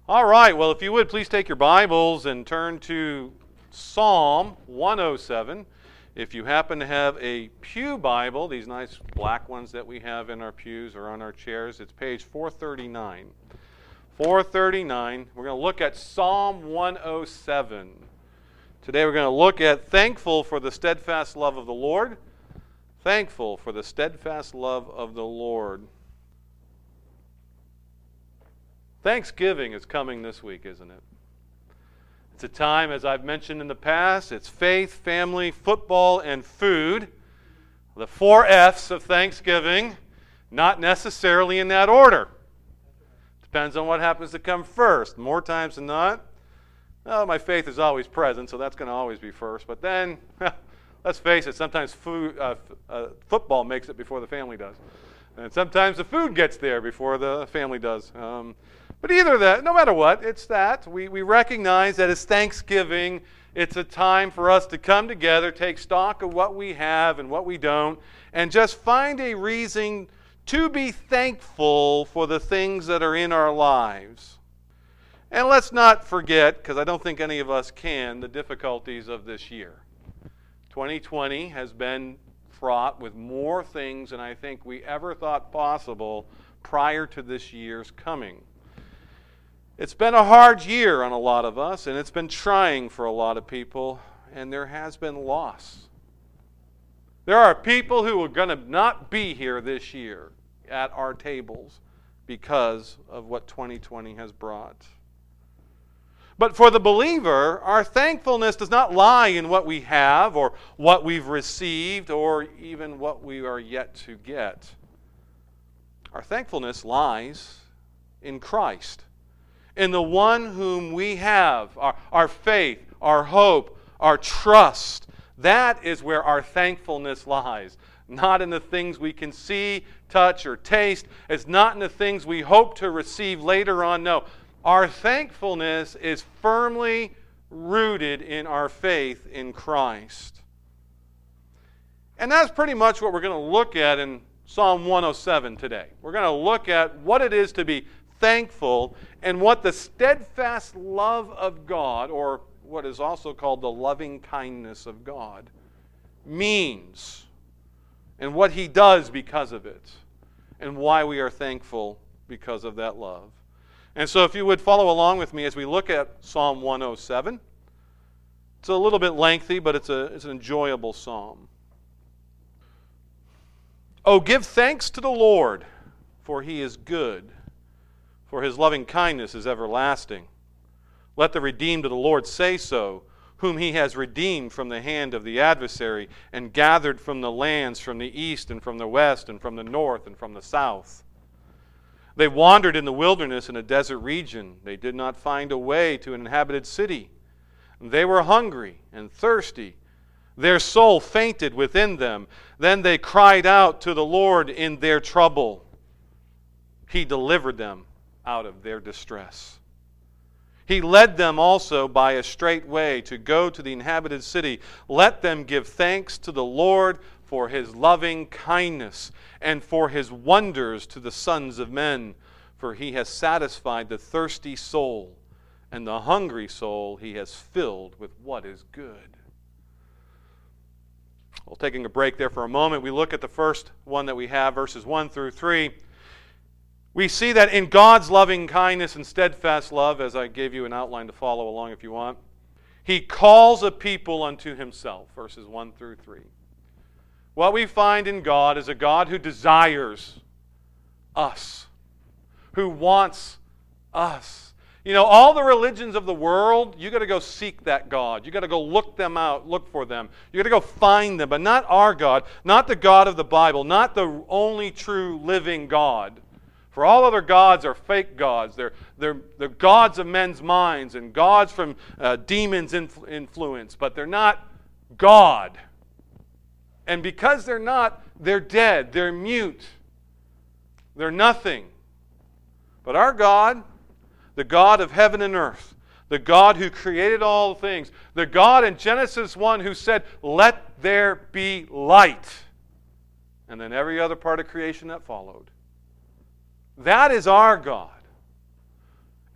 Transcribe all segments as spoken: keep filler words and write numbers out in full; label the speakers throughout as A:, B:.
A: All right, well, if you would, please take your Bibles and turn to Psalm one oh seven. If you happen to have a pew Bible, these nice black ones that we have in our pews or on our chairs, it's page four thirty-nine. four thirty-nine, we're going to look at Psalm one oh seven. Today we're going to look at thankful for the steadfast love of the Lord. Thankful for the steadfast love of the Lord. Thanksgiving is coming this week, isn't it? It's a time, as I've mentioned in the past, it's faith, family, football, and food. The four F's of Thanksgiving, not necessarily in that order. Depends on what happens to come first. More times than not, well, my faith is always present, so that's going to always be first. But then, let's face it, sometimes food, uh, uh, football makes it before the family does. And sometimes the food gets there before the family does. Um, But either that, no matter what, it's that. We, we recognize that it's Thanksgiving. It's a time for us to come together, take stock of what we have and what we don't, and just find a reason to be thankful for the things that are in our lives. And let's not forget, because I don't think any of us can, the difficulties of this year. twenty twenty has been fraught with more things than I think we ever thought possible prior to this year's coming. It's been a hard year on a lot of us, and it's been trying for a lot of people, and there has been loss. There are people who are going to not be here this year at our tables because of what twenty twenty has brought. But for the believer, our thankfulness does not lie in what we have or what we've received or even what we are yet to get. Our thankfulness lies in Christ, in the one whom we have, our, our faith, our hope, our trust. That is where our thankfulness lies. Not in the things we can see, touch, or taste. It's not in the things we hope to receive later on. No, our thankfulness is firmly rooted in our faith in Christ. And that's pretty much what we're going to look at in Psalm one oh seven today. We're going to look at what it is to be thankful and what the steadfast love of God, or what is also called the loving kindness of God, means, and what He does because of it, and why we are thankful because of that love. And so if you would follow along with me as we look at Psalm one oh seven. It's a little bit lengthy, but it's, a, it's an enjoyable psalm. Oh, give thanks to the Lord, for He is good, for His loving kindness is everlasting. Let the redeemed of the Lord say so, whom He has redeemed from the hand of the adversary and gathered from the lands from the east and from the west and from the north and from the south. They wandered in the wilderness in a desert region. They did not find a way to an inhabited city. They were hungry and thirsty. Their soul fainted within them. Then they cried out to the Lord in their trouble. He delivered them out of their distress. He led them also by a straight way to go to the inhabited city. Let them give thanks to the Lord for His loving kindness and for His wonders to the sons of men. For He has satisfied the thirsty soul, and the hungry soul He has filled with what is good. Well, taking a break there for a moment, we look at the first one that we have, verses one through three. We see that in God's loving kindness and steadfast love, as I gave you an outline to follow along if you want, He calls a people unto Himself, verses one through three. What we find in God is a God who desires us, who wants us. You know, all the religions of the world, you got to go seek that God. You got to go look them out, look for them. You got to go find them, but not our God, not the God of the Bible, not the only true living God. For all other gods are fake gods. They're, they're, they're gods of men's minds and gods from uh, demons' influ- influence, but they're not God. And because they're not, they're dead. They're mute. They're nothing. But our God, the God of heaven and earth, the God who created all things, the God in Genesis one who said, "Let there be light," and then every other part of creation that followed. That is our God.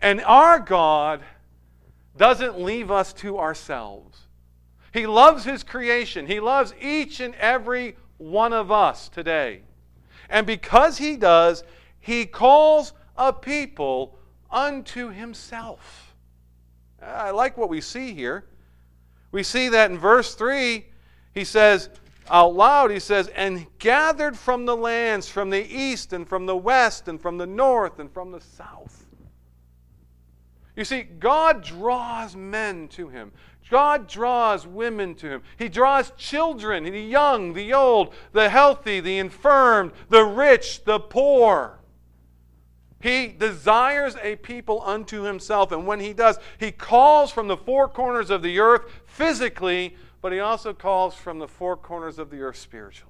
A: And our God doesn't leave us to ourselves. He loves His creation. He loves each and every one of us today. And because He does, He calls a people unto Himself. I like what we see here. We see that in verse three, He says, out loud, He says, and gathered from the lands, from the east and from the west and from the north and from the south. You see, God draws men to Him. God draws women to Him. He draws children, the young, the old, the healthy, the infirmed, the rich, the poor. He desires a people unto Himself, and when He does, He calls from the four corners of the earth physically, but He also calls from the four corners of the earth spiritually.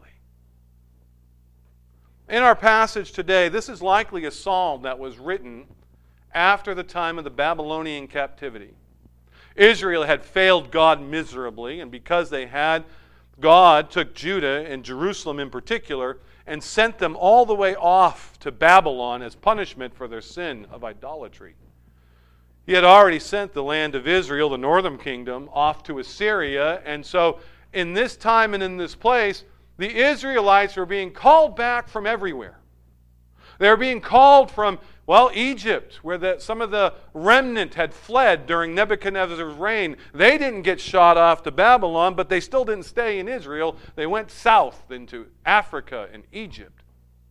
A: In our passage today, this is likely a psalm that was written after the time of the Babylonian captivity. Israel had failed God miserably, and because they had, God took Judah and Jerusalem in particular and sent them all the way off to Babylon as punishment for their sin of idolatry. He had already sent the land of Israel, the northern kingdom, off to Assyria, and so in this time and in this place, the Israelites were being called back from everywhere. They were being called from, well, Egypt, where the, some of the remnant had fled during Nebuchadnezzar's reign. They didn't get shot off to Babylon, but they still didn't stay in Israel. They went south into Africa and Egypt.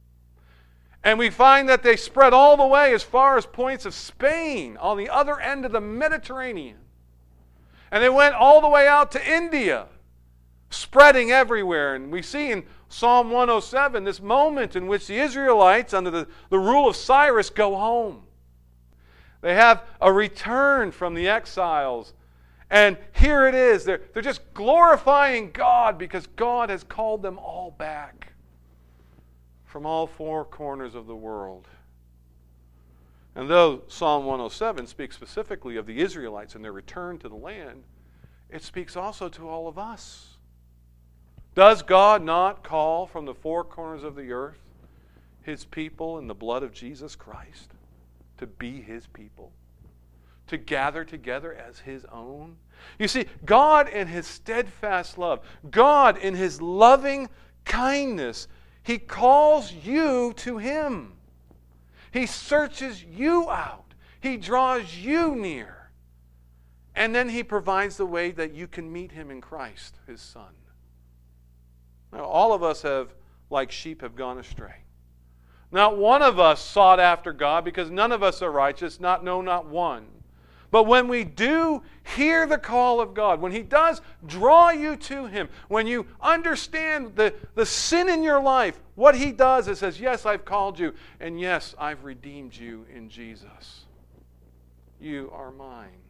A: And we find that they spread all the way as far as points of Spain, on the other end of the Mediterranean. And they went all the way out to India, spreading everywhere. And we see in Psalm one oh seven this moment in which the Israelites, under the, the rule of Cyrus, go home. They have a return from the exiles. And here it is. They're, they're just glorifying God because God has called them all back from all four corners of the world. And though Psalm one oh seven speaks specifically of the Israelites and their return to the land, it speaks also to all of us. Does God not call from the four corners of the earth His people in the blood of Jesus Christ to be His people, to gather together as His own? You see, God in His steadfast love, God in His loving kindness, He calls you to Him. He searches you out. He draws you near. And then He provides the way that you can meet Him in Christ, His Son. Now, all of us have, like sheep, have gone astray. Not one of us sought after God, because none of us are righteous, not no, not one. But when we do hear the call of God, when He does draw you to Him, when you understand the, the sin in your life, what He does is says, yes, I've called you, and yes, I've redeemed you in Jesus. You are mine.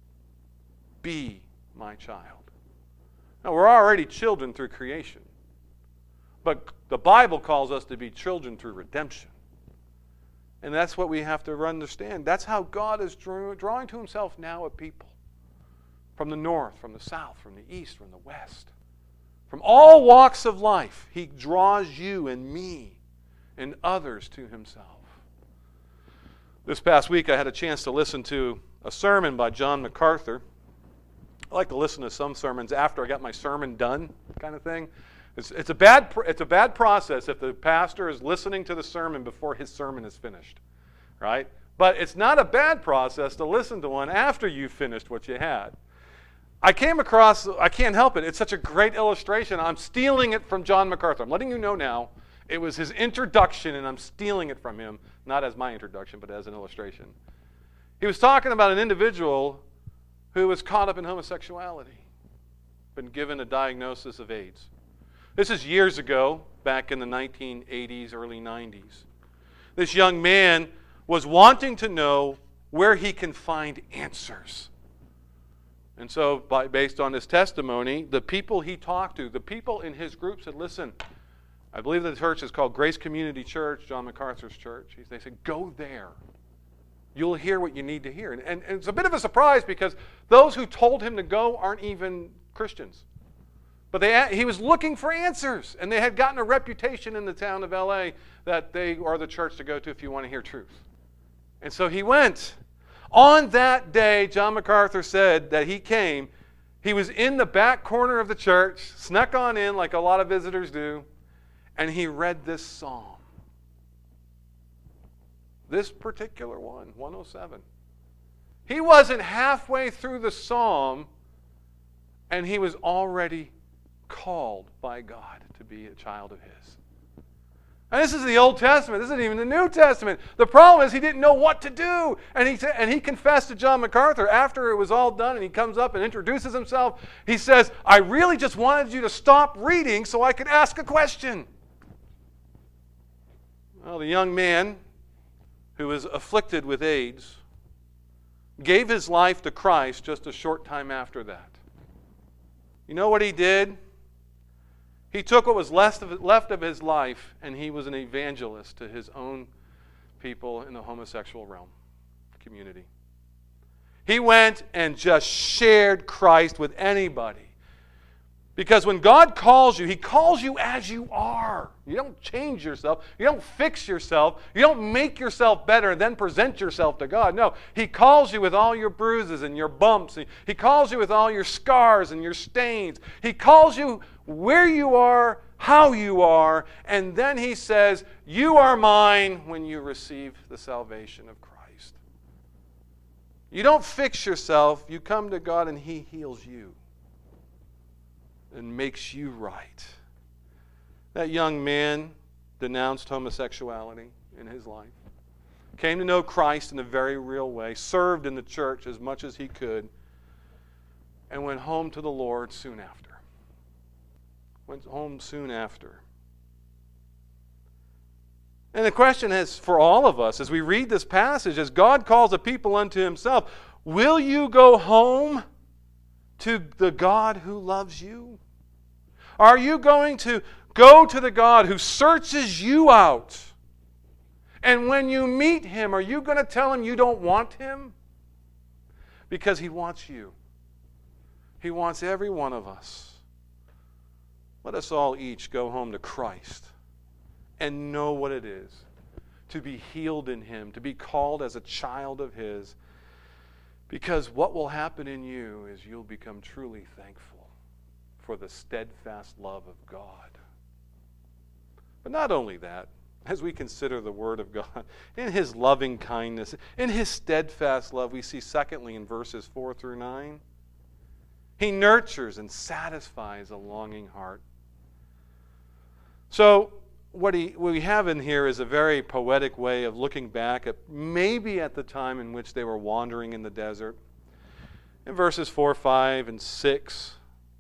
A: Be my child. Now, we're already children through creation. But the Bible calls us to be children through redemption. And that's what we have to understand. That's how God is draw, drawing to Himself now a people. From the north, from the south, from the east, from the west. From all walks of life, He draws you and me and others to Himself. This past week I had a chance to listen to a sermon by John MacArthur. I like to listen to some sermons after I got my sermon done, kind of thing. It's, it's, a bad, it's a bad process if the pastor is listening to the sermon before his sermon is finished, right? But it's not a bad process to listen to one after you've finished what you had. I came across, I can't help it, it's such a great illustration. I'm stealing it from John MacArthur. I'm letting you know now, it was his introduction and I'm stealing it from him, not as my introduction, but as an illustration. He was talking about an individual who was caught up in homosexuality, been given a diagnosis of AIDS. This is years ago, back in the nineteen eighties, early nineties. This young man was wanting to know where he can find answers. And so, by, based on his testimony, the people he talked to, the people in his group said, listen, I believe the church is called Grace Community Church, John MacArthur's church. They said, go there. You'll hear what you need to hear. And, and, and it's a bit of a surprise because those who told him to go aren't even Christians. But they, he was looking for answers, and they had gotten a reputation in the town of L A that they are the church to go to if you want to hear truth. And so he went. On that day, John MacArthur said that he came. He was in the back corner of the church, snuck on in like a lot of visitors do, and he read this psalm. This particular one, one oh seven. He wasn't halfway through the psalm, and he was already called by God to be a child of His. And this is the Old Testament. This isn't even the New Testament. The problem is he didn't know what to do. And he, and he confessed to John MacArthur after it was all done, and he comes up and introduces himself. He says, I really just wanted you to stop reading so I could ask a question. Well, the young man who was afflicted with AIDS gave his life to Christ just a short time after that. You know what he did? He took what was left of, left of his life, and he was an evangelist to his own people in the homosexual realm, community. He went and just shared Christ with anybody. Because when God calls you, He calls you as you are. You don't change yourself. You don't fix yourself. You don't make yourself better and then present yourself to God. No, He calls you with all your bruises and your bumps. He calls you with all your scars and your stains. He calls you where you are, how you are, and then He says, you are mine when you receive the salvation of Christ. You don't fix yourself. You come to God and He heals you and makes you right. That young man denounced homosexuality in his life, came to know Christ in a very real way, served in the church as much as he could, and went home to the Lord soon after. Went home soon after. And the question is for all of us, as we read this passage, as God calls a people unto Himself, will you go home to the God who loves you? Are you going to go to the God who searches you out? And when you meet Him, are you going to tell Him you don't want Him? Because He wants you. He wants every one of us. Let us all each go home to Christ and know what it is to be healed in Him, to be called as a child of His. Because what will happen in you is you'll become truly thankful for the steadfast love of God. But not only that, as we consider the Word of God, in His loving kindness, in His steadfast love, we see secondly in verses four through nine, He nurtures and satisfies a longing heart. So what, he, what we have in here is a very poetic way of looking back at maybe at the time in which they were wandering in the desert. In verses four, five, and six,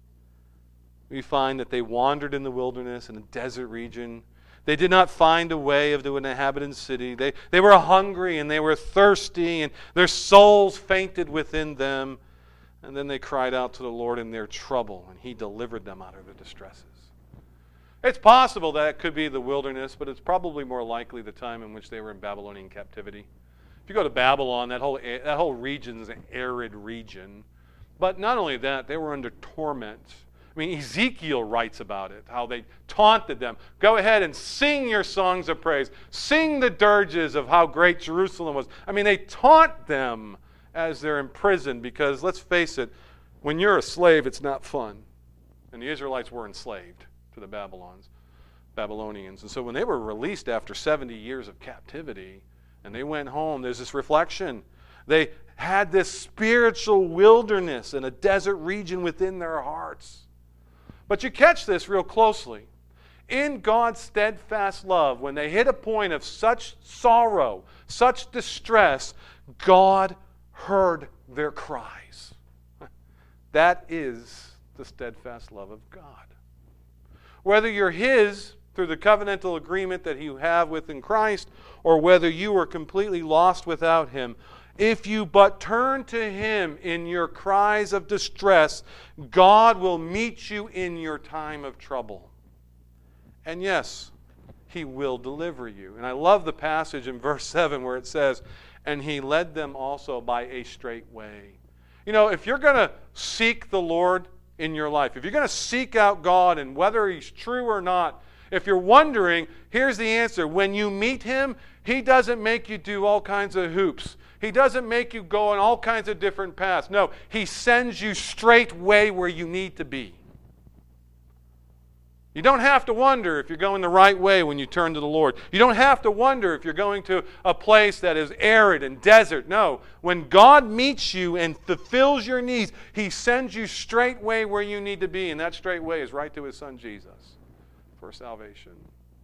A: we find that they wandered in the wilderness, in a desert region. They did not find a way of to an inhabited city. They, they were hungry and they were thirsty, and their souls fainted within them. And then they cried out to the Lord in their trouble, and He delivered them out of their distresses. It's possible that it could be the wilderness, but it's probably more likely the time in which they were in Babylonian captivity. If you go to Babylon, that whole, that whole region is an arid region. But not only that, they were under torment. I mean, Ezekiel writes about it, how they taunted them. Go ahead and sing your songs of praise. Sing the dirges of how great Jerusalem was. I mean, they taunt them as they're imprisoned because, let's face it, when you're a slave, it's not fun. And the Israelites were enslaved to the Babylons, Babylonians. And so when they were released after seventy years of captivity and they went home, there's this reflection. They had this spiritual wilderness and a desert region within their hearts. But you catch this real closely. In God's steadfast love, when they hit a point of such sorrow, such distress, God heard their cries. That is the steadfast love of God. Whether you're His through the covenantal agreement that you have within Christ, or whether you are completely lost without Him, if you but turn to Him in your cries of distress, God will meet you in your time of trouble. And yes, He will deliver you. And I love the passage in verse seven where it says, and He led them also by a straight way. You know, if you're going to seek the Lord in your life, if you're going to seek out God, and whether He's true or not, If you're wondering, here's the answer. When you meet Him, He doesn't make you do all kinds of hoops. He doesn't make you go on all kinds of different paths. No, He sends you straight way where you need to be. You don't have to wonder if you're going the right way when you turn to the Lord. You don't have to wonder if you're going to a place that is arid and desert. No, when God meets you and fulfills your needs, He sends you straight way where you need to be, and that straight way is right to His Son Jesus for salvation.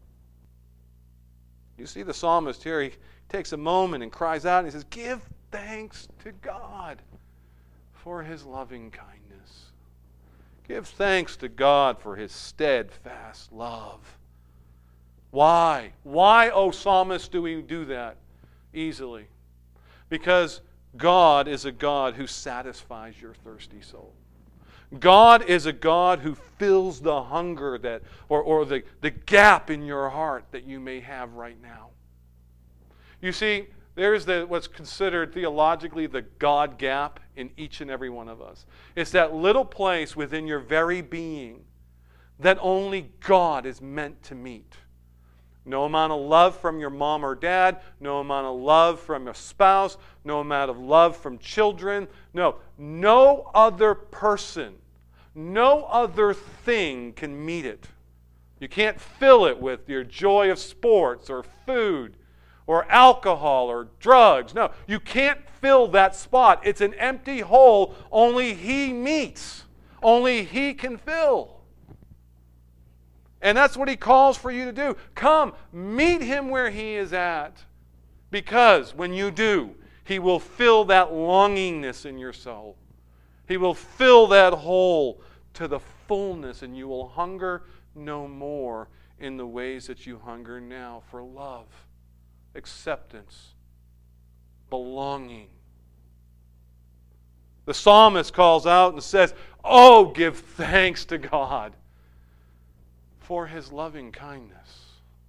A: You see the psalmist here, he takes a moment and cries out and he says, "Give thanks to God for His loving kindness. Give thanks to God for His steadfast love." Why? Why, O psalmist, do we do that? Easily. Because God is a God who satisfies your thirsty soul. God is a God who fills the hunger that, or, or the, the gap in your heart that you may have right now. You see, there's the, what's considered theologically the God gap in each and every one of us. It's that little place within your very being that only God is meant to meet. No amount of love from your mom or dad, no amount of love from a spouse, no amount of love from children. No, no other person, no other thing can meet it. You can't fill it with your joy of sports or food or alcohol or drugs. No, you can't fill that spot. It's an empty hole only He meets. Only He can fill. And that's what He calls for you to do. Come, meet Him where He is at. Because when you do, He will fill that longingness in your soul. He will fill that hole to the fullness, and you will hunger no more in the ways that you hunger now for love, acceptance, belonging. The psalmist calls out and says, "Oh, give thanks to God for His loving kindness."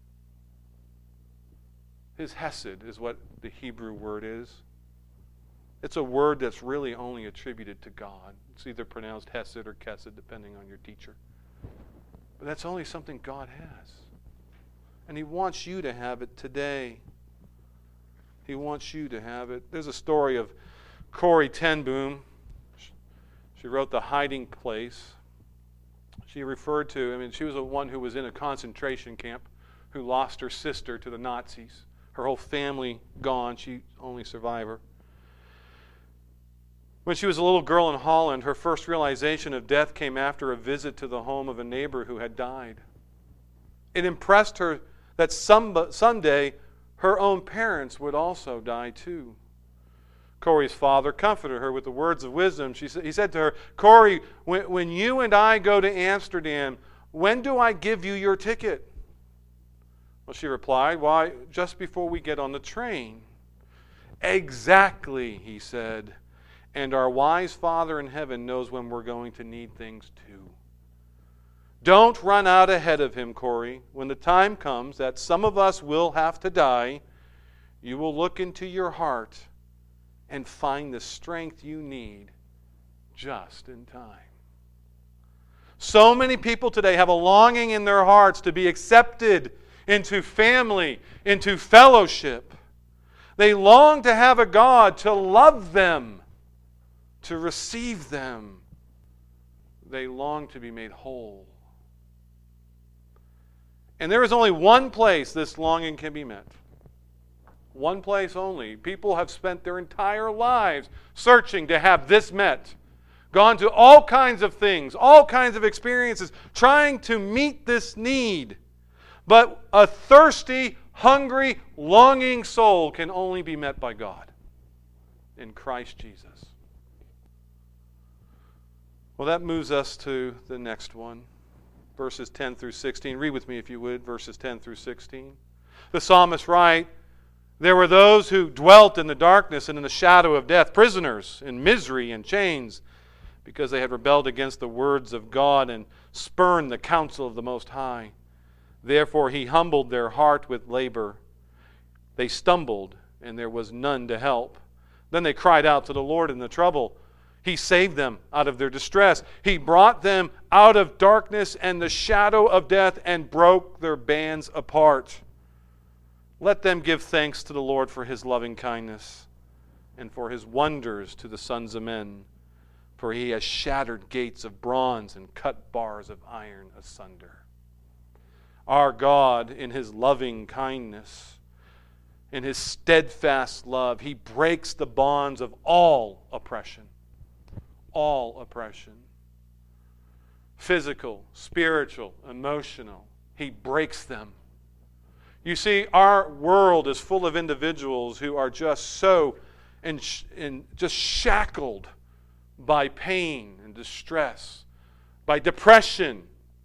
A: His hesed is what the Hebrew word is. It's a word that's really only attributed to God. It's either pronounced hesed or kesed, depending on your teacher. But that's only something God has. And He wants you to have it today. He wants you to have it. There's a story of Corrie ten Boom. She wrote The Hiding Place. She referred to, I mean, she was the one who was in a concentration camp who lost her sister to the Nazis. Her whole family gone. She only survivor. When she was a little girl in Holland, her first realization of death came after a visit to the home of a neighbor who had died. It impressed her that some, someday her own parents would also die too. Corrie's father comforted her with the words of wisdom. She sa- he said to her, "Corrie, when, when you and I go to Amsterdam, when do I give you your ticket?" Well, she replied, "Why, just before we get on the train." "Exactly," he said. "And our wise Father in heaven knows when we're going to need things too." Don't run out ahead of Him, Corrie. When the time comes that some of us will have to die, you will look into your heart and find the strength you need just in time. So many people today have a longing in their hearts to be accepted into family, into fellowship. They long to have a God to love them, to receive them. They long to be made whole. And there is only one place this longing can be met. One place only. People have spent their entire lives searching to have this met. Gone to all kinds of things, all kinds of experiences, trying to meet this need. But a thirsty, hungry, longing soul can only be met by God in Christ Jesus. Well, that moves us to the next one. Verses ten through sixteen. Read with me if you would, verses ten through sixteen. The psalmist writes, "There were those who dwelt in the darkness and in the shadow of death, prisoners in misery and chains, because they had rebelled against the words of God and spurned the counsel of the Most High. Therefore He humbled their heart with labor. They stumbled, and there was none to help. Then they cried out to the Lord in the trouble. He saved them out of their distress. He brought them out of darkness and the shadow of death and broke their bands apart. Let them give thanks to the Lord for His loving kindness and for His wonders to the sons of men. For He has shattered gates of bronze and cut bars of iron asunder. Our God, in His loving kindness, in His steadfast love, He breaks the bonds of all oppression. All oppression. Physical, spiritual, emotional. He breaks them. You see, our world is full of individuals who are just so and, and just shackled by pain and distress, by depression,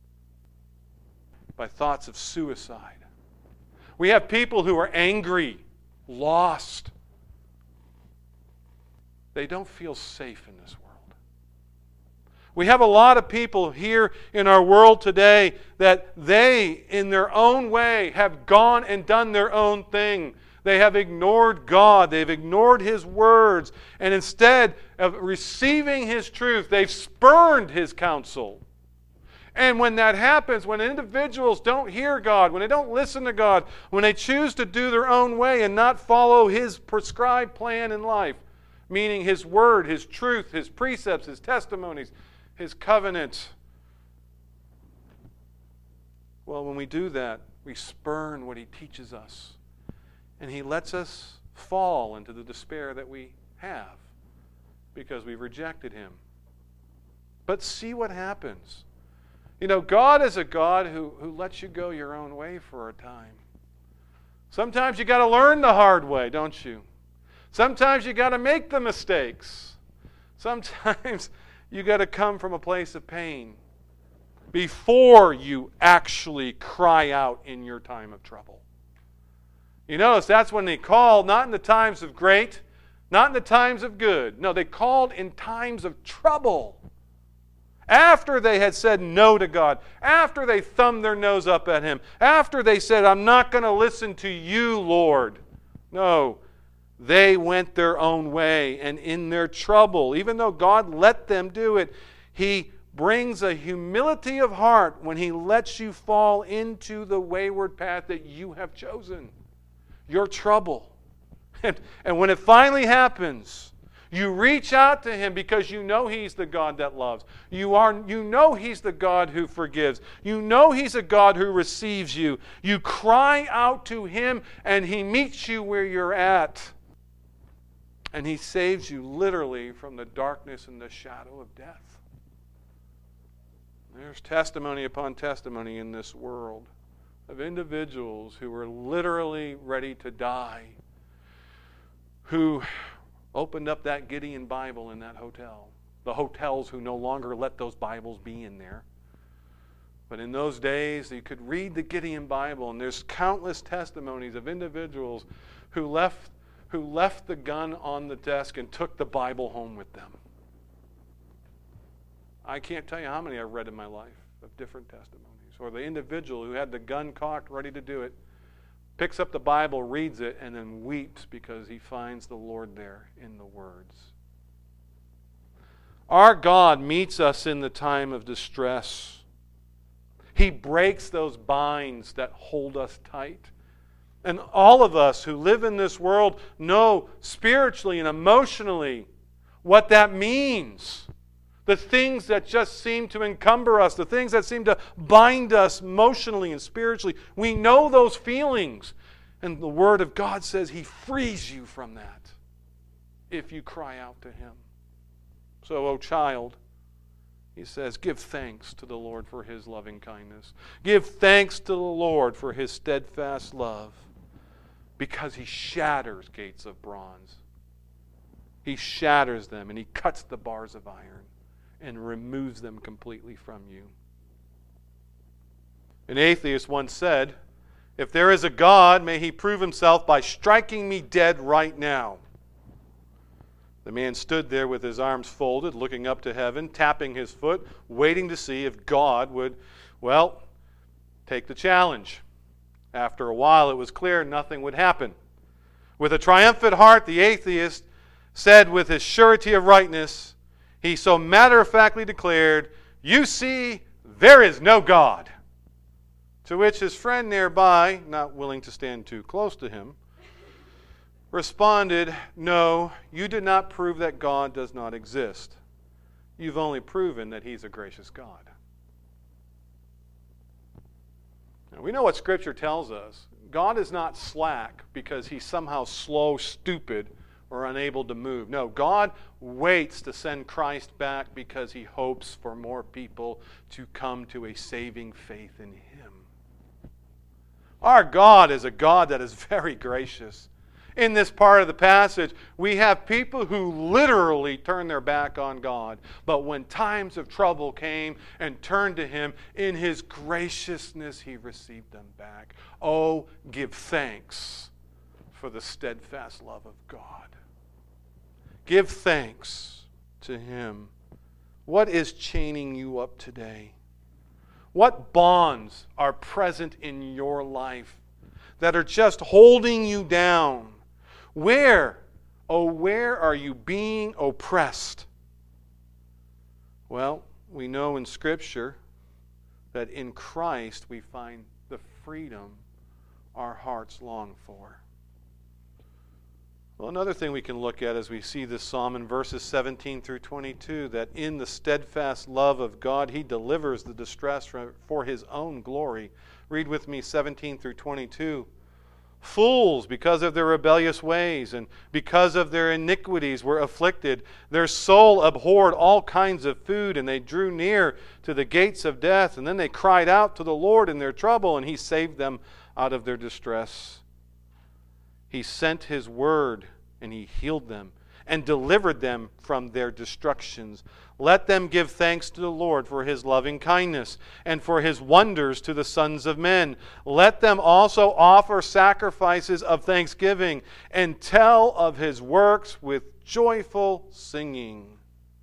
A: by thoughts of suicide. We have people who are angry, lost. They don't feel safe in this world. We have a lot of people here in our world today that they, in their own way, have gone and done their own thing. They have ignored God. They've ignored His words. And instead of receiving His truth, they've spurned His counsel. And when that happens, when individuals don't hear God, when they don't listen to God, when they choose to do their own way and not follow His prescribed plan in life, meaning His word, His truth, His precepts, His testimonies, His covenant. Well, when we do that, we spurn what He teaches us. And He lets us fall into the despair that we have because we've rejected Him. But see what happens. You know, God is a God who, who lets you go your own way for a time. Sometimes you got to learn the hard way, don't you? Sometimes you got to make the mistakes. Sometimes you got to come from a place of pain before you actually cry out in your time of trouble. You notice that's when they called, not in the times of great, not in the times of good. No, they called in times of trouble. After they had said no to God, after they thumbed their nose up at Him, after they said, I'm not going to listen to you, Lord. No, they went their own way, and in their trouble, even though God let them do it, He brings a humility of heart when He lets you fall into the wayward path that you have chosen. Your trouble. And, and when it finally happens, you reach out to Him because you know He's the God that loves. You are, you know He's the God who forgives. You know He's a God who receives you. You cry out to Him and He meets you where you're at. And He saves you literally from the darkness and the shadow of death. There's testimony upon testimony in this world of individuals who were literally ready to die, who opened up that Gideon Bible in that hotel. The hotels who no longer let those Bibles be in there. But in those days, you could read the Gideon Bible, and there's countless testimonies of individuals who left, who left the gun on the desk and took the Bible home with them. I can't tell you how many I've read in my life of different testimonies. Or the individual who had the gun cocked, ready to do it, picks up the Bible, reads it, and then weeps because he finds the Lord there in the words. Our God meets us in the time of distress. He breaks those binds that hold us tight. And all of us who live in this world know spiritually and emotionally what that means. The things that just seem to encumber us, the things that seem to bind us emotionally and spiritually. We know those feelings. And the Word of God says He frees you from that if you cry out to Him. So, O child, He says, give thanks to the Lord for His loving kindness. Give thanks to the Lord for His steadfast love, because He shatters gates of bronze. He shatters them and He cuts the bars of iron and removes them completely from you. An atheist once said, if there is a God, may He prove Himself by striking me dead right now. The man stood there with his arms folded, looking up to heaven, tapping his foot, waiting to see if God would, well, take the challenge. After a while, it was clear nothing would happen. With a triumphant heart, the atheist said with his surety of rightness, he so matter-of-factly declared, "You see, there is no God." To which his friend nearby, not willing to stand too close to him, responded, "No, you did not prove that God does not exist. You've only proven that he's a gracious God." Now, we know what Scripture tells us. God is not slack because he's somehow slow, stupid, or unable to move. No, God waits to send Christ back because he hopes for more people to come to a saving faith in him. Our God is a God that is very gracious. In this part of the passage, we have people who literally turned their back on God. But when times of trouble came and turned to him, in his graciousness he received them back. Oh, give thanks for the steadfast love of God. Give thanks to him. What is chaining you up today? What bonds are present in your life that are just holding you down? Where, oh, where are you being oppressed? Well, we know in Scripture that in Christ we find the freedom our hearts long for. Well, another thing we can look at as we see this psalm in verses seventeen through twenty-two, that in the steadfast love of God, he delivers the distressed for his own glory. Read with me seventeen through twenty-two. Fools, because of their rebellious ways and because of their iniquities, were afflicted. Their soul abhorred all kinds of food, and they drew near to the gates of death. And then they cried out to the Lord in their trouble, and he saved them out of their distress. He sent his word, and he healed them and delivered them from their destructions. Let them give thanks to the Lord for his loving kindness and for his wonders to the sons of men. Let them also offer sacrifices of thanksgiving and tell of his works with joyful singing.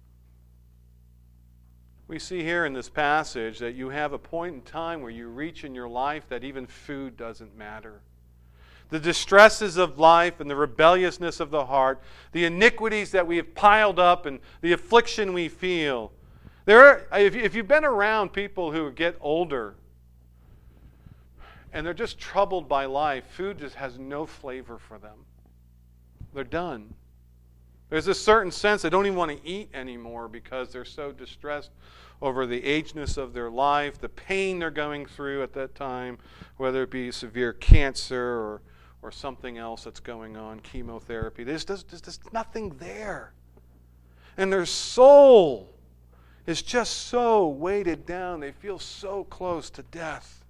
A: We see here in this passage that you have a point in time where you reach in your life that even food doesn't matter. The distresses of life and the rebelliousness of the heart, the iniquities that we have piled up and the affliction we feel. There are, if you've been around people who get older and they're just troubled by life, food just has no flavor for them. They're done. There's a certain sense they don't even want to eat anymore because they're so distressed over the ageness of their life, the pain they're going through at that time, whether it be severe cancer or or something else that's going on, chemotherapy. There's, there's, there's nothing there. And their soul is just so weighted down. They feel so close to death.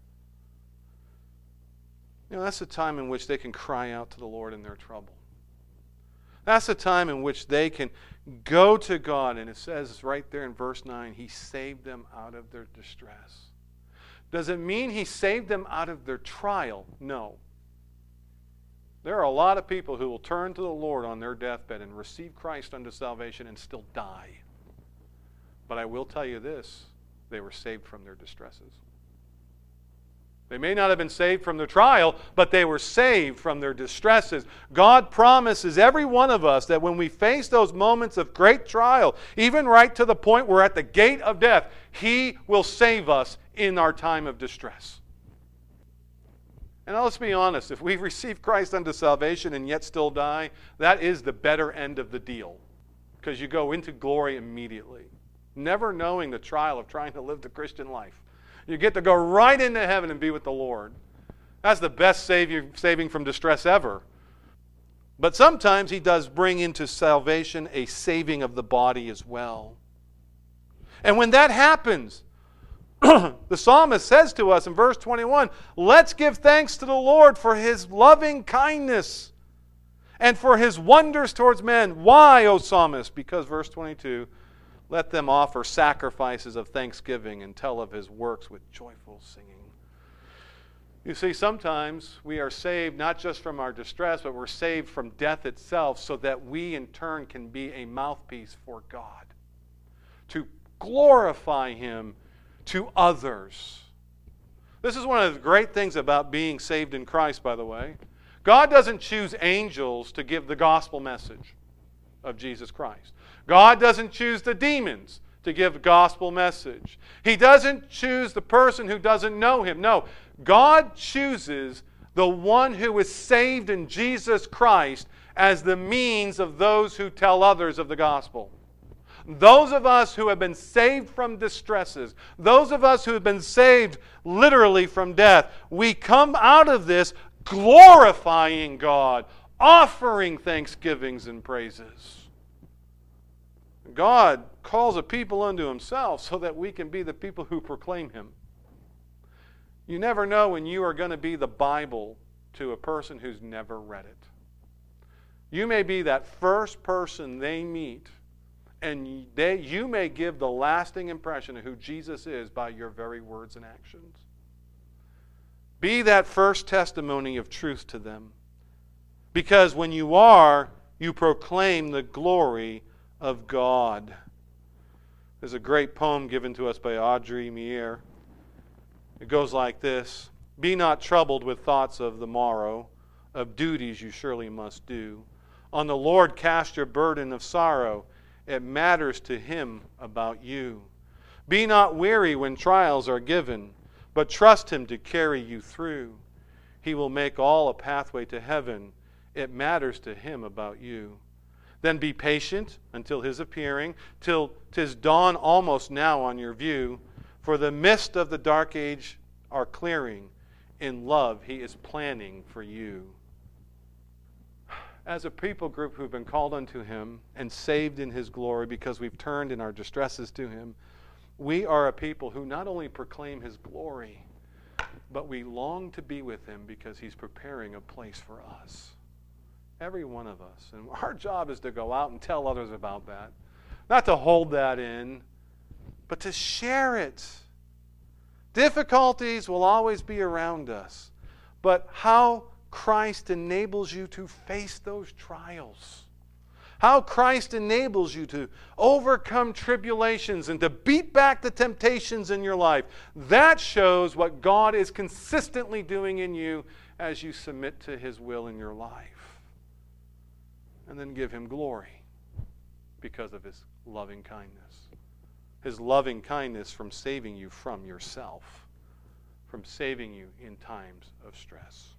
A: You know, that's the time in which they can cry out to the Lord in their trouble. That's the time in which they can go to God. And it says right there in verse nine, he saved them out of their distress. Does it mean he saved them out of their trial? No. There are a lot of people who will turn to the Lord on their deathbed and receive Christ unto salvation and still die. But I will tell you this, they were saved from their distresses. They may not have been saved from their trial, but they were saved from their distresses. God promises every one of us that when we face those moments of great trial, even right to the point we're at the gate of death, he will save us in our time of distress. And let's be honest, if we receive Christ unto salvation and yet still die, that is the better end of the deal. Because you go into glory immediately, never knowing the trial of trying to live the Christian life. You get to go right into heaven and be with the Lord. That's the best saving, saving from distress ever. But sometimes he does bring into salvation a saving of the body as well. And when that happens, the psalmist says to us in verse twenty-one, let's give thanks to the Lord for his loving kindness and for his wonders towards men. Why, O psalmist? Because verse twenty-two, let them offer sacrifices of thanksgiving and tell of his works with joyful singing. You see, sometimes we are saved not just from our distress, but we're saved from death itself so that we in turn can be a mouthpiece for God, to glorify him to others. This is one of the great things about being saved in Christ, by the way. God doesn't choose angels to give the gospel message. of Jesus Christ. God doesn't choose the demons to give a gospel message. He doesn't choose the person who doesn't know Him. No, God chooses the one who is saved in Jesus Christ as the means of those who tell others of the gospel. Those of us who have been saved from distresses, those of us who have been saved literally from death, we come out of this glorifying God, offering thanksgivings and praises. God calls a people unto Himself so that we can be the people who proclaim Him. You never know when you are going to be the Bible to a person who's never read it. You may be that first person they meet, and they, you may give the lasting impression of who Jesus is by your very words and actions. Be that first testimony of truth to them. Because when you are, you proclaim the glory of God. There's a great poem given to us by Audrey Mier. It goes like this: Be not troubled with thoughts of the morrow, of duties you surely must do. On the Lord cast your burden of sorrow. It matters to Him about you. Be not weary when trials are given, but trust Him to carry you through. He will make all a pathway to heaven. It matters to Him about you. Then be patient until His appearing, till 'tis dawn almost now on your view. For the mist of the dark age are clearing. In love He is planning for you. As a people group who've been called unto Him and saved in His glory because we've turned in our distresses to Him, we are a people who not only proclaim His glory, but we long to be with Him because He's preparing a place for us. Every one of us. And our job is to go out and tell others about that. Not to hold that in, but to share it. Difficulties will always be around us. But how Christ enables you to face those trials. How Christ enables you to overcome tribulations and to beat back the temptations in your life. That shows what God is consistently doing in you as you submit to His will in your life. And then give Him glory because of His loving kindness. His loving kindness from saving you from yourself, from saving you in times of stress.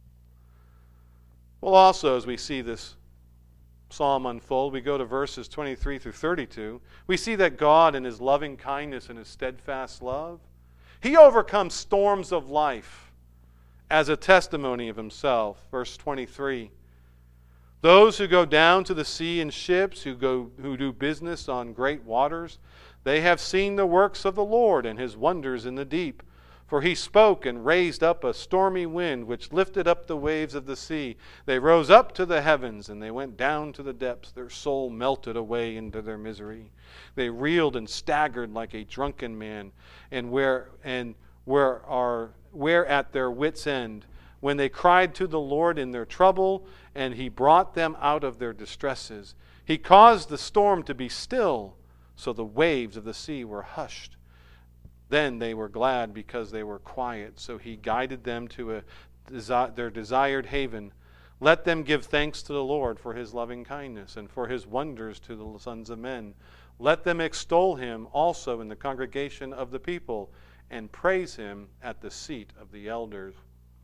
A: Well, also, as we see this psalm unfold, we go to verses twenty-three through thirty-two. We see that God, in His loving kindness and His steadfast love, He overcomes storms of life as a testimony of Himself. Verse twenty-three. Those who go down to the sea in ships, who go who do business on great waters, they have seen the works of the Lord and His wonders in the deep. For He spoke and raised up a stormy wind, which lifted up the waves of the sea. They rose up to the heavens, and they went down to the depths. Their soul melted away into their misery. They reeled and staggered like a drunken man, and where and where are where at their wits' end, when they cried to the Lord in their trouble, and He brought them out of their distresses. He caused the storm to be still, so the waves of the sea were hushed. Then they were glad because they were quiet, so He guided them to a desi- their desired haven. Let them give thanks to the Lord for His loving kindness and for His wonders to the sons of men. Let them extol Him also in the congregation of the people, and praise Him at the seat of the elders.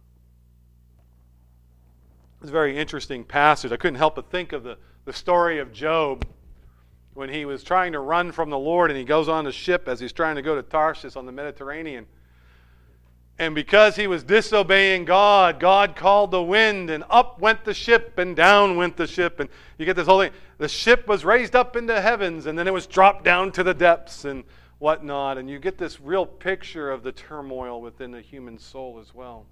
A: It's a very interesting passage. I couldn't help but think of the, the story of Job when he was trying to run from the Lord, and he goes on a ship as he's trying to go to Tarshish on the Mediterranean. And because he was disobeying God, God called the wind, and up went the ship, and down went the ship. And you get this whole thing. The ship was raised up into heavens, and then it was dropped down to the depths and whatnot. And you get this real picture of the turmoil within the human soul as well.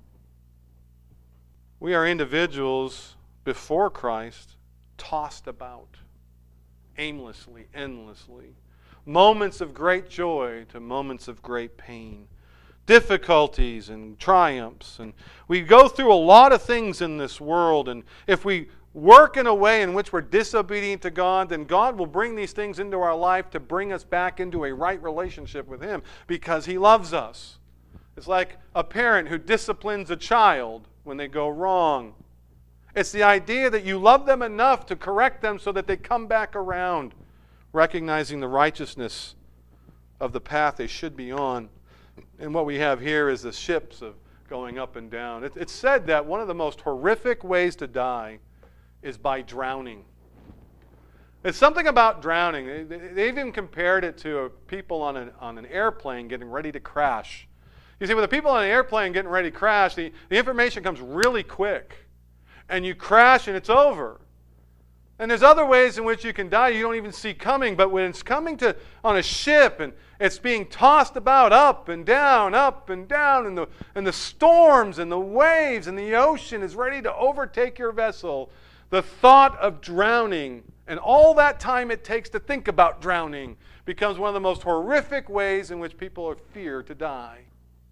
A: We are individuals before Christ, tossed about, aimlessly, endlessly. Moments of great joy to moments of great pain. Difficulties and triumphs. And we go through a lot of things in this world. And if we work in a way in which we're disobedient to God, then God will bring these things into our life to bring us back into a right relationship with Him because He loves us. It's like a parent who disciplines a child when they go wrong. It's the idea that you love them enough to correct them so that they come back around, recognizing the righteousness of the path they should be on. And what we have here is the ships of going up and down. It, it's said that one of the most horrific ways to die is by drowning. It's something about drowning. They, they've even compared it to people on an, on an airplane getting ready to crash. You see, with the people on an airplane getting ready to crash, the, the information comes really quick. And you crash and it's over. And there's other ways in which you can die you don't even see coming. But when it's coming to on a ship and it's being tossed about up and down, up and down, and the, and the storms and the waves and the ocean is ready to overtake your vessel, the thought of drowning and all that time it takes to think about drowning becomes one of the most horrific ways in which people fear to die.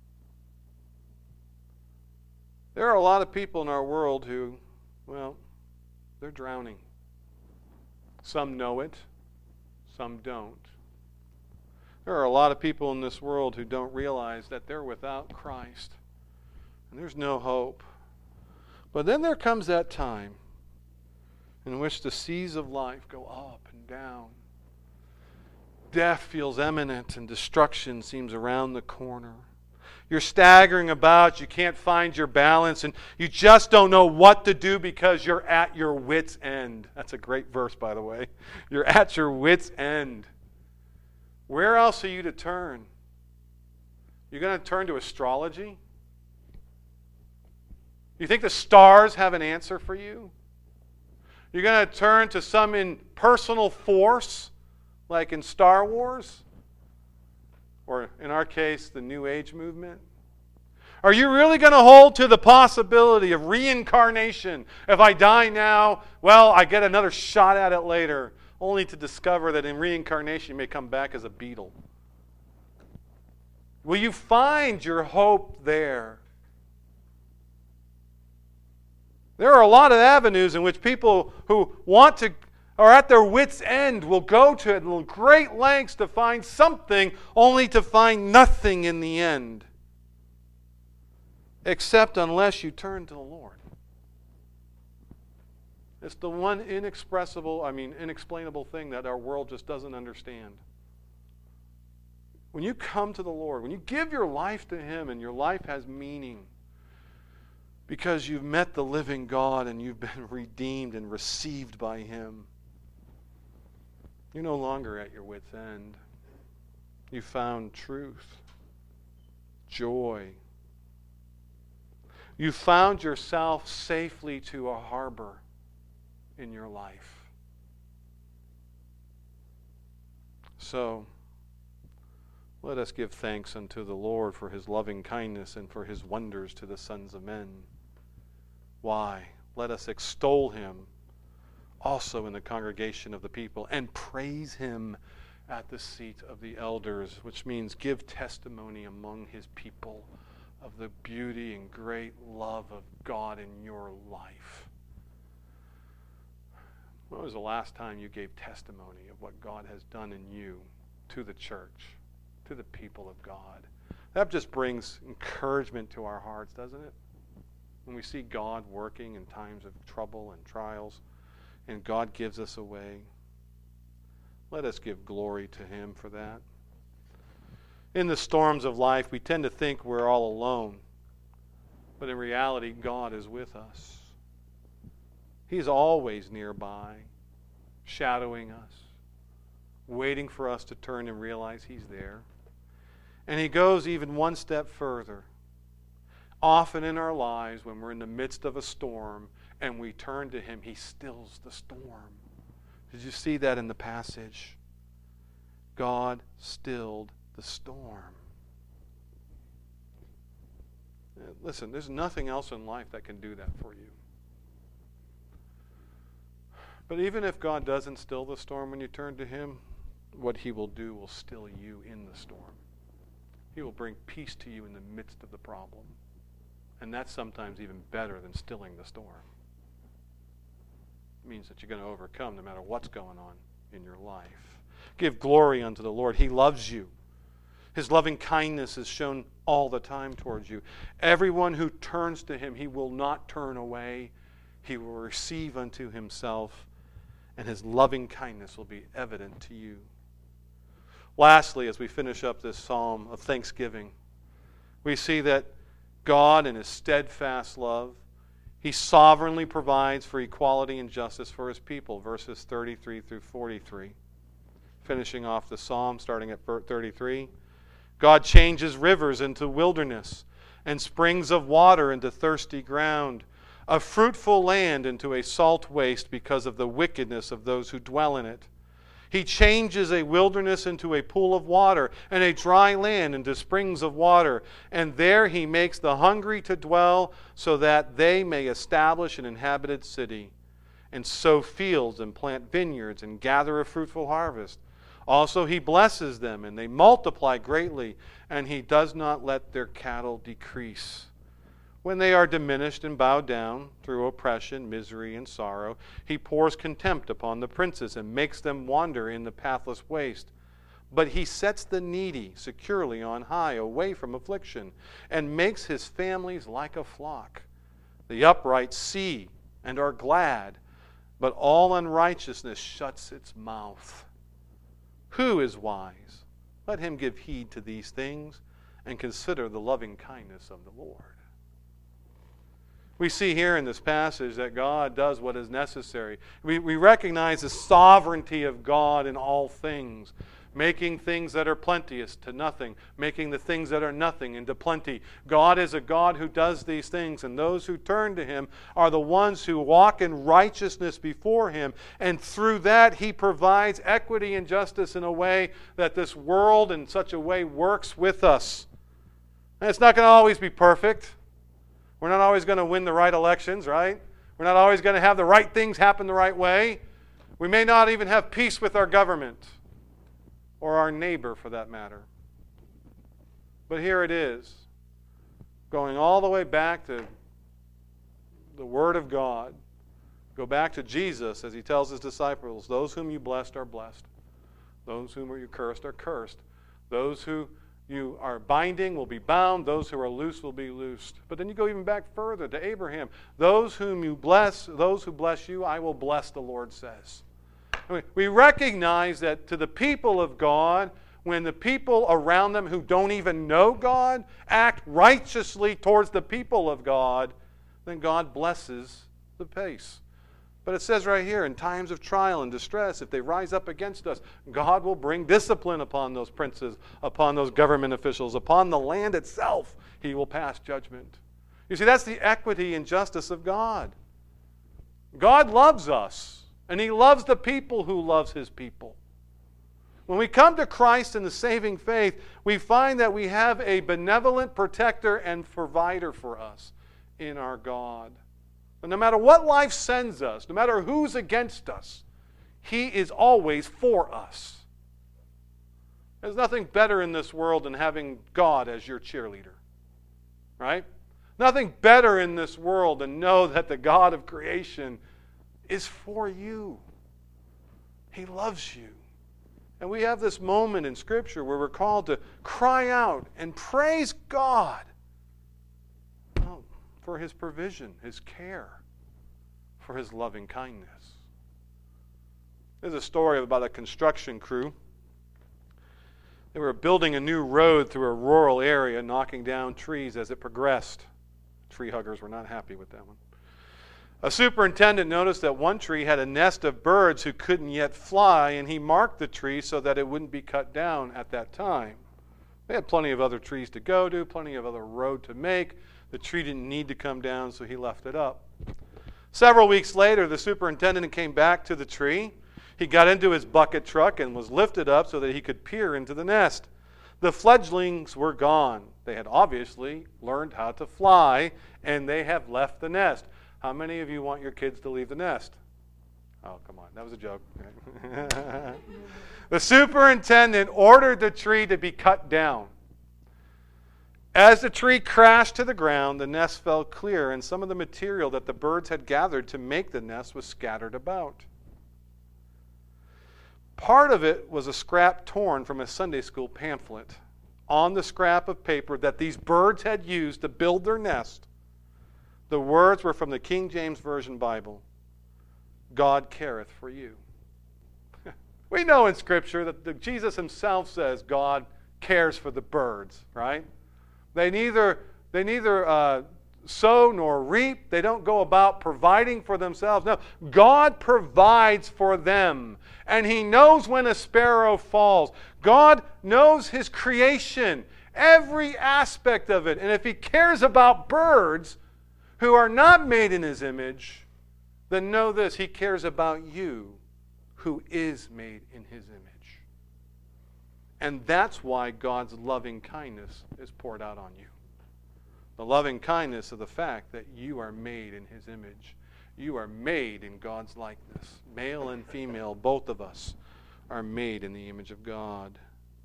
A: There are a lot of people in our world who, well, they're drowning. Some know it, some don't. There are a lot of people in this world who don't realize that they're without Christ. And there's no hope. But then there comes that time in which the seas of life go up and down. Death feels imminent and destruction seems around the corner. You're staggering about, you can't find your balance, and you just don't know what to do because you're at your wit's end. That's a great verse, by the way. You're at your wit's end. Where else are you to turn? You're going to turn to astrology? You think the stars have an answer for you? You're going to turn to some impersonal force, like in Star Wars? Or in our case, the New Age movement? Are you really going to hold to the possibility of reincarnation? If I die now, well, I get another shot at it later, only to discover that in reincarnation you may come back as a beetle. Will you find your hope there? There are a lot of avenues in which people who want to or at their wits' end will go to great lengths to find something, only to find nothing in the end. Except unless you turn to the Lord. It's the one inexpressible, I mean, inexplainable thing that our world just doesn't understand. When you come to the Lord, when you give your life to Him and your life has meaning, because you've met the living God and you've been redeemed and received by Him, you're no longer at your wit's end. You found truth, joy. You found yourself safely to a harbor in your life. So, let us give thanks unto the Lord for His loving kindness and for His wonders to the sons of men. Why? Let us extol Him also in the congregation of the people, and praise Him at the seat of the elders, which means give testimony among His people of the beauty and great love of God in your life. When was the last time you gave testimony of what God has done in you to the church, to the people of God? That just brings encouragement to our hearts, doesn't it? When we see God working in times of trouble and trials, and God gives us a way, let us give glory to Him for that. In the storms of life, we tend to think we're all alone. But in reality, God is with us. He's always nearby, shadowing us, waiting for us to turn and realize He's there. And He goes even one step further. Often in our lives, when we're in the midst of a storm and we turn to Him, He stills the storm. Did you see that in the passage? God stilled the storm. Listen, there's nothing else in life that can do that for you. But even if God doesn't still the storm when you turn to Him, what He will do will still you in the storm. He will bring peace to you in the midst of the problem. And that's sometimes even better than stilling the storm. It means that you're going to overcome no matter what's going on in your life. Give glory unto the Lord. He loves you. His loving kindness is shown all the time towards you. Everyone who turns to Him, He will not turn away. he will receive unto himself, and his loving kindness will be evident to you. Lastly, as we finish up this psalm of thanksgiving, we see that God, in his steadfast love, he sovereignly provides for equality and justice for his people. Verses thirty-three through forty-three. Finishing off the psalm, starting at thirty-three. God changes rivers into wilderness, and springs of water into thirsty ground, a fruitful land into a salt waste because of the wickedness of those who dwell in it. He changes a wilderness into a pool of water, and a dry land into springs of water. And there he makes the hungry to dwell, so that they may establish an inhabited city, and sow fields, and plant vineyards, and gather a fruitful harvest. Also he blesses them, and they multiply greatly, and he does not let their cattle decrease. When they are diminished and bowed down through oppression, misery, and sorrow, he pours contempt upon the princes and makes them wander in the pathless waste. But he sets the needy securely on high, away from affliction, and makes his families like a flock. The upright see and are glad, but all unrighteousness shuts its mouth. Who is wise? Let him give heed to these things, and consider the loving kindness of the Lord. We see here in this passage that God does what is necessary. We, we recognize the sovereignty of God in all things, making things that are plenteous to nothing, making the things that are nothing into plenty. God is a God who does these things, and those who turn to him are the ones who walk in righteousness before him, and through that he provides equity and justice in a way that this world in such a way works with us. And it's not going to always be perfect. We're not always going to win the right elections, right? We're not always going to have the right things happen the right way. We may not even have peace with our government or our neighbor for that matter. But here it is, going all the way back to the Word of God. Go back to Jesus as he tells his disciples, those whom you blessed are blessed. Those whom you cursed are cursed. Those who you are binding will be bound. Those who are loose will be loosed. But then you go even back further to Abraham. Those whom you bless, those who bless you, I will bless, the Lord says. I mean, we recognize that to the people of God, when the people around them who don't even know God act righteously towards the people of God, then God blesses the pace. But it says right here, in times of trial and distress, if they rise up against us, God will bring discipline upon those princes, upon those government officials, upon the land itself. He will pass judgment. You see, that's the equity and justice of God. God loves us, and he loves the people who loves his people. When we come to Christ in the saving faith, we find that we have a benevolent protector and provider for us in our God. And no matter what life sends us, no matter who's against us, he is always for us. There's nothing better in this world than having God as your cheerleader. Right? Nothing better in this world than know that the God of creation is for you. He loves you. And we have this moment in Scripture where we're called to cry out and praise God for his provision, his care, for his loving kindness. There's a story about a construction crew. They were building a new road through a rural area, knocking down trees as it progressed. Tree huggers were not happy with that one. A superintendent noticed that one tree had a nest of birds who couldn't yet fly, and he marked the tree so that it wouldn't be cut down at that time. They had plenty of other trees to go to, plenty of other road to make. The tree didn't need to come down, so he left it up. Several weeks later, the superintendent came back to the tree. He got into his bucket truck and was lifted up so that he could peer into the nest. The fledglings were gone. They had obviously learned how to fly, and they have left the nest. How many of you want your kids to leave the nest? Oh, come on. That was a joke. The superintendent ordered the tree to be cut down. As the tree crashed to the ground, the nest fell clear, and some of the material that the birds had gathered to make the nest was scattered about. Part of it was a scrap torn from a Sunday school pamphlet. On the scrap of paper that these birds had used to build their nest, The words were from the King James Version Bible. God careth for you. We know in Scripture that the, Jesus himself says God cares for the birds, right? They neither, they neither uh, sow nor reap. They don't go about providing for themselves. No, God provides for them. And he knows when a sparrow falls. God knows his creation, every aspect of it. And if he cares about birds who are not made in his image, then know this, he cares about you who is made in his image. And that's why God's loving kindness is poured out on you. The loving kindness of the fact that you are made in his image. You are made in God's likeness. Male and female, both of us are made in the image of God.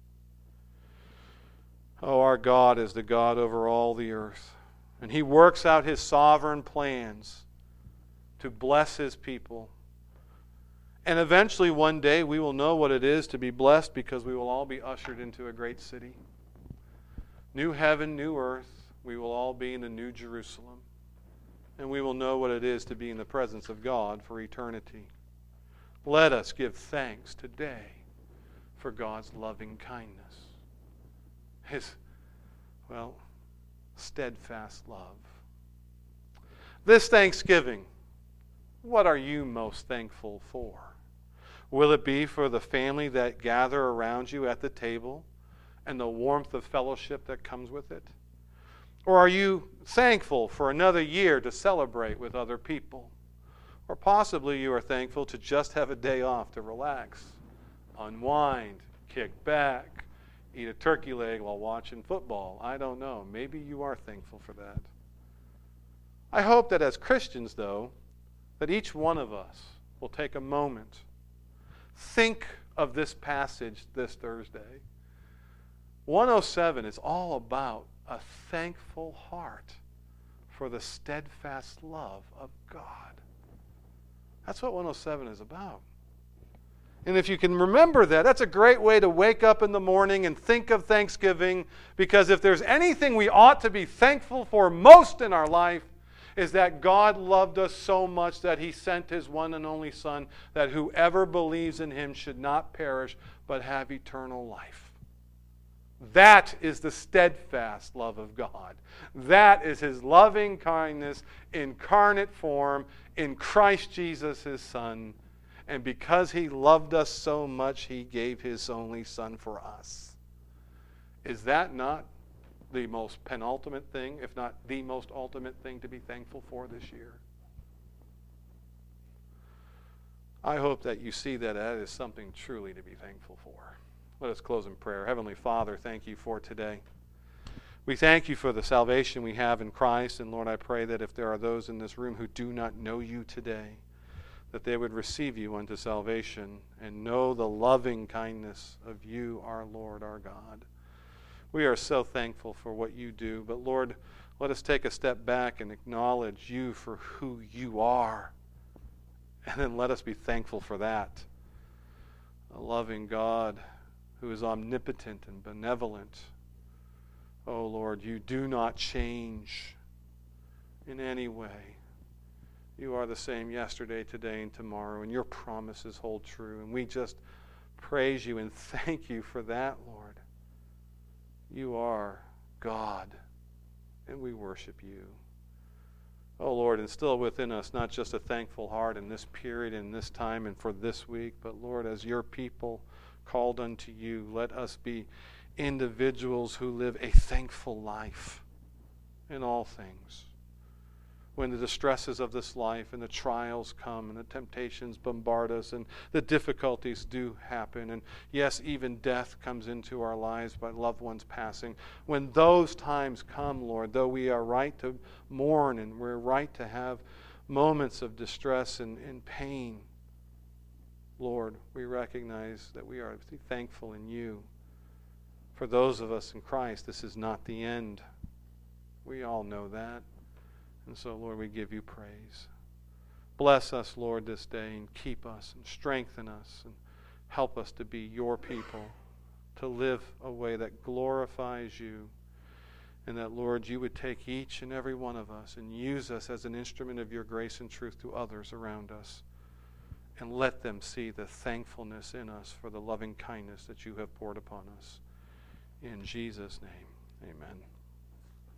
A: Oh, our God is the God over all the earth. And he works out his sovereign plans to bless his people. And eventually one day we will know what it is to be blessed, because we will all be ushered into a great city. New heaven, new earth. We will all be in the New Jerusalem. And we will know what it is to be in the presence of God for eternity. Let us give thanks today for God's loving kindness. His, well, steadfast love. This Thanksgiving, what are you most thankful for? Will it be for the family that gather around you at the table and the warmth of fellowship that comes with it? Or are you thankful for another year to celebrate with other people? Or possibly you are thankful to just have a day off to relax, unwind, kick back, eat a turkey leg while watching football. I don't know. Maybe you are thankful for that. I hope that as Christians, though, that each one of us will take a moment, think of this passage this Thursday. one oh seven is all about a thankful heart for the steadfast love of God. That's what one oh seven is about. And if you can remember that, that's a great way to wake up in the morning and think of Thanksgiving, because if there's anything we ought to be thankful for most in our life, is that God loved us so much that he sent his one and only Son, that whoever believes in him should not perish but have eternal life. That is the steadfast love of God. That is his loving kindness, incarnate form in Christ Jesus, his Son. And because he loved us so much, he gave his only Son for us. Is that not the most penultimate thing, if not the most ultimate thing to be thankful for this year? I hope that you see that that is something truly to be thankful for. Let us close in prayer. Heavenly Father, thank you for today. We thank you for the salvation we have in Christ. And Lord, I pray that if there are those in this room who do not know you today, that they would receive you unto salvation and know the loving kindness of you, our Lord, our God. We are so thankful for what you do. But Lord, let us take a step back and acknowledge you for who you are. And then let us be thankful for that. A loving God who is omnipotent and benevolent. Oh Lord, you do not change in any way. You are the same yesterday, today, and tomorrow, and your promises hold true. And we just praise you and thank you for that, Lord. You are God, and we worship you. Oh Lord, instill within us not just a thankful heart in this period, in this time, and for this week, but Lord, as your people called unto you, let us be individuals who live a thankful life in all things. When the distresses of this life and the trials come and the temptations bombard us and the difficulties do happen, and yes, even death comes into our lives by loved ones passing. When those times come, Lord, though we are right to mourn and we're right to have moments of distress and, and pain, Lord, we recognize that we are thankful in you. For those of us in Christ, this is not the end. We all know that. And so, Lord, we give you praise. Bless us, Lord, this day, and keep us and strengthen us and help us to be your people, to live a way that glorifies you. And that, Lord, you would take each and every one of us and use us as an instrument of your grace and truth to others around us. And let them see the thankfulness in us for the loving kindness that you have poured upon us. In Jesus' name, amen.